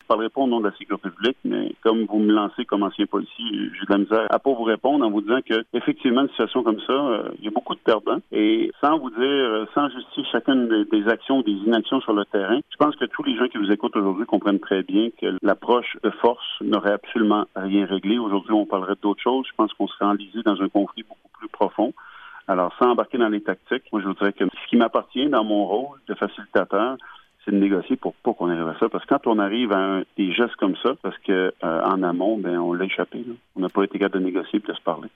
parlerai pas au nom de la sécurité publique, mais comme vous me lancez comme ancien policier, j'ai de la misère à pas vous répondre en vous disant que effectivement, une situation comme ça, il y a beaucoup de perdants. Et sans vous dire, sans justifier chacune des actions ou des inactions sur le terrain, je pense que tous les gens qui vous écoutent aujourd'hui comprennent très bien que l'approche de force n'aurait absolument rien réglé. Aujourd'hui, on parlerait d'autres choses. Je pense qu'on serait enlisé dans un conflit beaucoup plus profond. Alors, sans embarquer dans les tactiques, moi, je vous dirais que ce qui m'appartient dans mon rôle de facilitateur, c'est de négocier pour pas qu'on arrive à ça. Parce que quand on arrive à des gestes comme ça, parce que en amont, on l'a échappé. Là. On n'a pas été capable de négocier et de se parler.